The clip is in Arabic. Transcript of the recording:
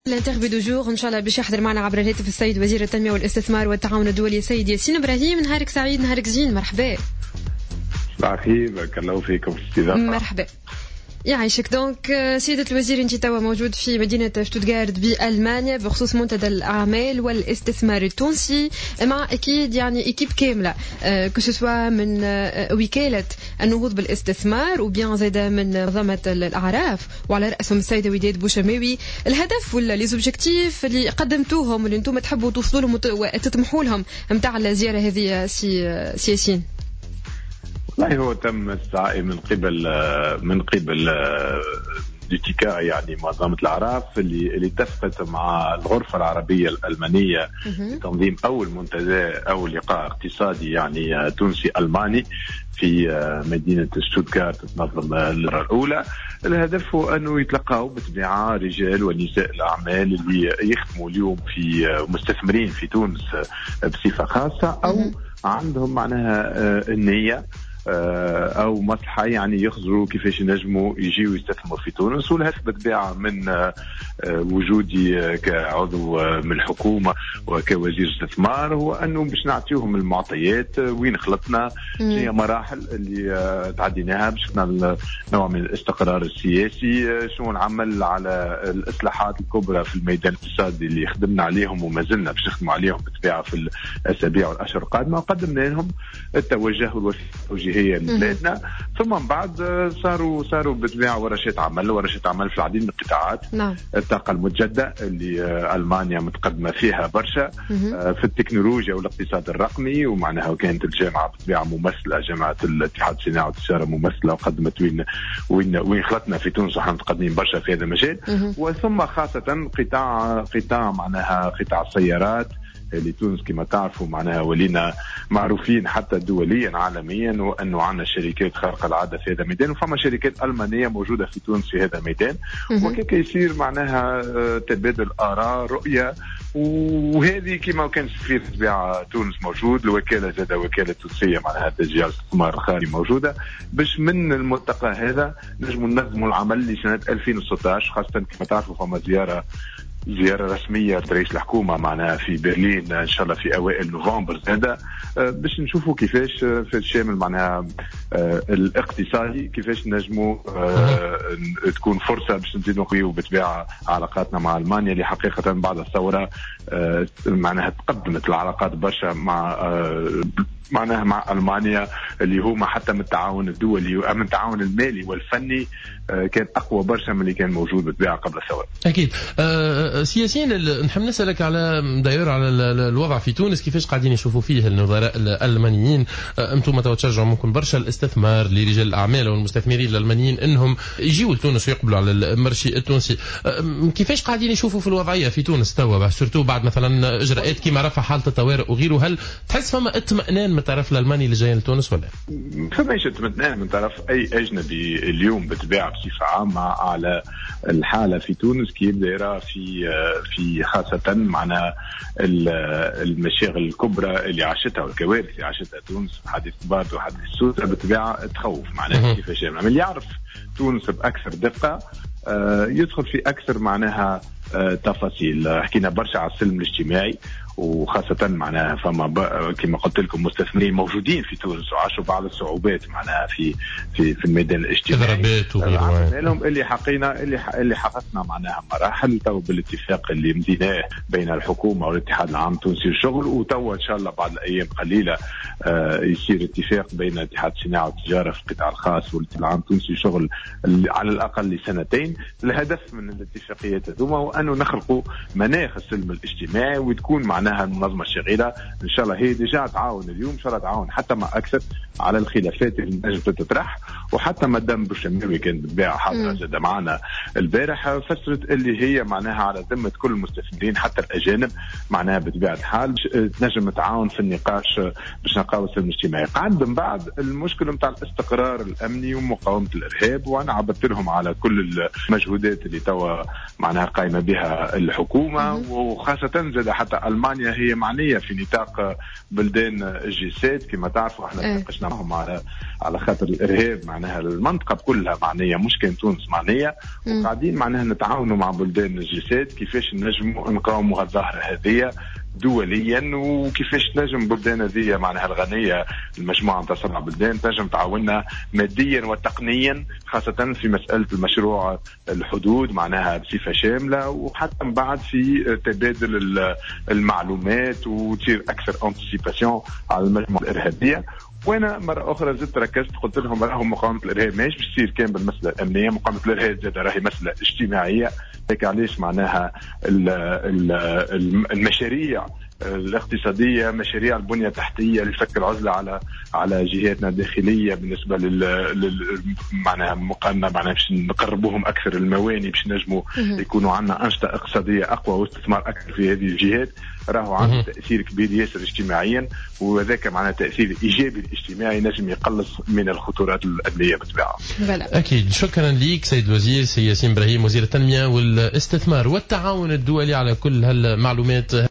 الانترفيو دو جور ان شاء الله باش يحضر معنا عبر الهاتف السيد وزير التنميه والاستثمار والتعاون الدولي سيد ياسين ابراهيم. نهارك سعيد، نهارك زين، مرحبا. صباحي، بارك الله فيكم في الاستضافه. مرحبا يعيشك. دونك سيدة الوزير، انت توا موجود في مدينة شتوتغارت بألمانيا بخصوص منتدى الأعمال والاستثمار التونسي مع أكيد يعني إكيب كاملة كسوا من وكالة النهوض بالاستثمار وبيان زادا من منظمة الأعراف وعلى رأسهم السيدة وداد بوشماوي. الهدف ولا لي زوبجيكتيف اللي قدمتوهم اللي انتم تحبوا توصلوا لهم وتطمحوا لهم متاع الزيارة هذه سياسين؟ والله هو تم السعي من قبل ديتيكا يعني منظمة الأعراف اللي اتفقت مع الغرفة العربية الألمانية لتنظيم أول منتدى أو لقاء اقتصادي يعني تونسي ألماني في مدينة شتوتغارت تنظم المرة الأولى. الهدف هو أنه يتلقاوا بالطبيعة رجال ونساء الأعمال اللي يخدموا اليوم في مستثمرين في تونس بصفة خاصة أو عندهم معناها النية أو مصلحة يعني يخزروا كيفاش ينجموا يجيوا يستثمروا في تونس. والهدف بالطبيعة من وجودي كعضو من الحكومة وكوزير استثمار هو أنه باش نعطيهم المعطيات وين خلطنا، هي مراحل اللي تعديناها باش نوع من الاستقرار السياسي، شنو نعمل على الإصلاحات الكبرى في الميدان الاقتصادي اللي خدمنا عليهم وما زلنا باش نخدموا عليهم بالطبيعة في الأسابيع والأشهر القادمة، وقدمنا لهم التوجه والتوجيهية لبلادنا. ثم من بعد صاروا بالطبيعة ورشات عمل في العديد من القطاعات. الطاقة المتجددة اللي ألمانيا متقدمة فيها برشا، في التكنولوجيا والاقتصاد الرقمي، ومعناها كانت الجامعة بالطبيعة ممثلة، جامعة الاتحاد الصناعي والتجارة ممثلة وقدمت وين خلطنا في تونس وحنا متقدمين برشا في هذا المجال. وثم خاصة قطاع معناها قطاع السيارات اللي تونس كما تعرفوا معناها ولينا معروفين حتى دوليا عالميا وأنه عندنا شركات خارقة العادة في هذا الميدان، وفما شركات ألمانية موجودة في تونس في هذا الميدان، وكيف يصير معناها تبادل آراء رؤية. وهذه كما كان سفير تبع تونس موجود، الوكالة زاد وكالة تونسية معناها تشجيع الاستثمار الخارجي موجودة، باش من الملتقى هذا نجموا ننظموا العمل لسنة 2016. خاصة كما تعرفوا فما زيارة رسمية لرئيس الحكومة معناها في برلين إن شاء الله في أوائل نوفمبر هذا، باش نشوفوا كيفاش في الشامل معناها الاقتصادي كيفاش نجموا تكون فرصة باش نزيدوا نقويوا بالطبيعة علاقاتنا مع ألمانيا اللي حقيقة بعد الثورة معناها تقدمت العلاقات برشا معناها مع ألمانيا اللي هما حتى من التعاون الدولي ومن التعاون المالي والفني كان أقوى برشا من اللي كان موجود بالطبيعة قبل الثورة. أكيد. سياسيين نحب نسألك على داير على الوضع في تونس، كيفاش قاعدين يشوفوا فيه النظراء الألمانيين؟ أنتم تشجعوا ممكن برشا الاستثمار لرجال الأعمال والمستثمرين الألمانيين إنهم يجيوا لتونس ويقبلوا على المرشي التونسي. كيفاش قاعدين يشوفوا في الوضعية في تونس توا سورتو بعد مثلا إجراءات كما رفع حالة الطوارئ وغيره؟ هل تحس فما اطمئنان من الطرف الألماني اللي جاي لتونس ولا؟ فماش اطمئنان من طرف أي أجنبي اليوم بالطبيعة بصفة عامة على الحالة في تونس كي دايرة في خاصة معنا المشاغل الكبرى اللي عاشتها والكوارث اللي عاشتها تونس، حادث بارد وحادث سوسة بالطبيعة تخوف معناها كيفاش من اللي يعرف تونس بأكثر دقة يدخل في أكثر معناها تفاصيل. حكينا برشا على السلم الاجتماعي وخاصة معناها فما كما قلت لكم مستثمرين موجودين في تونس وعاشوا بعض الصعوبات معناها في الميدان الاجتماعي لهم اللي حقينا اللي حققنا معناها مراحل تو بالاتفاق اللي مديناه بين الحكومة والاتحاد العام التونسي للشغل، وتو ان شاء الله بعد الايام قليلة يصير اتفاق بين الاتحاد الصناعي والتجارة في القطاع الخاص والاتحاد العام التونسي للشغل على الاقل لسنتين. الهدف من الاتفاقيات هذوما هو انه نخلقوا مناخ السلم الاجتماعي وتكون معناها المنظمة الشغيلة ان شاء الله هي ديجا تعاون اليوم، ان شاء الله تعاون حتى ما اكثر على الخلافات اللي نجم تطرح. وحتى مدام بوشماوي كانت بالبيع حاضرة زاد معنا البارح فسرت اللي هي معناها على ذمة كل المستثمرين حتى الأجانب معناها بطبيعة الحال تنجم تعاون في النقاش باش نلقاو السلم الاجتماعي. قعد من بعد المشكلة نتاع الاستقرار الأمني ومقاومة الإرهاب، وأنا عبرت لهم على كل المجهودات اللي توا معناها قائمة بها الحكومة، وخاصة زاد حتى ألمانيا هي معنية في نطاق بلدان الجي 7 كما تعرفوا. احنا تناقشنا معهم على خاطر الإرهاب، معناها المنطقة كلها معنية مش كان تونس معنية، وقاعدين معناها نتعاونوا مع بلدان الجي 7 كيفاش نجموا نقاوموا الظاهرة هذه دوليا، وكيفاش نجم بلدان هذه معناها الغنية المجموعة نتاع 7 بلدان تنجم تعاوننا ماديا وتقنيا، خاصة في مسألة المشروع الحدود معناها بصفة شاملة، وحتى من بعد في تبادل المعلومات وتصير أكثر انتسيباسيون على المجموعة الإرهابية. وانا مره اخرى زدت ركزت قلت لهم راهم مقاومه الارهاب ماهيش باش تصير كان بالمساله الامنيه، مقاومه الارهاب زاد راهي مساله اجتماعيه. هيك علاش معناها المشاريع الاقتصاديه، مشاريع البنيه التحتيه لفك العزله على جهاتنا الداخليه بالنسبه معناها مقارنه معناها باش نقربوهم اكثر المواني باش نجموا يكونوا عندنا انشطه اقتصاديه اقوى واستثمار اكثر في هذه الجهات، راهو عنده تاثير كبير ياسر اجتماعيا، وذاك معناها تاثير ايجابي الاجتماعي نجم يقلص من الخطورات الامنيه بالطبيعه. اكيد. شكرا لك سيد الوزير سي ياسين ابراهيم، وزير التنميه والاستثمار والتعاون الدولي على كل هالمعلومات.